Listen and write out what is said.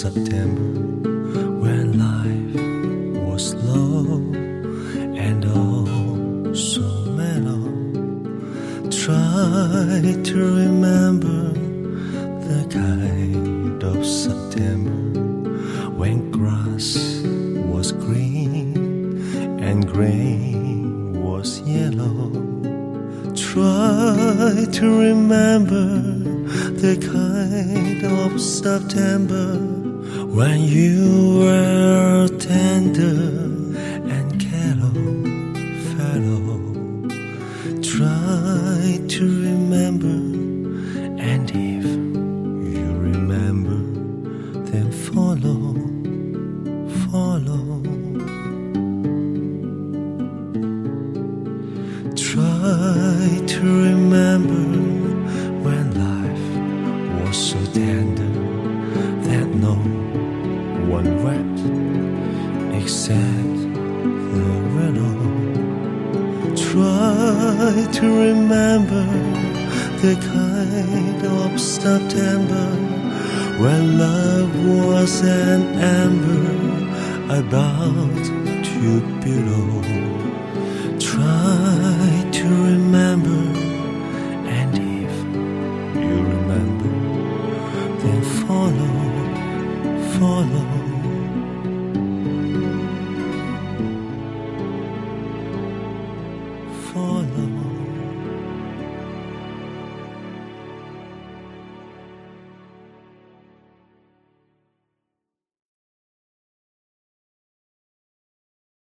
September, when life was slow and oh so mellow. Try to remember the kind of September when grass was green and grain was yellow. Try to remember the kind of September when you were tender and callow fellow. Try to remember, and if you remember, then follow. Try to remember when life was so tender that no one wept except the willow. Try to remember the kind of September when love was an ember about to below. Try to remember, and if you remember, then follow.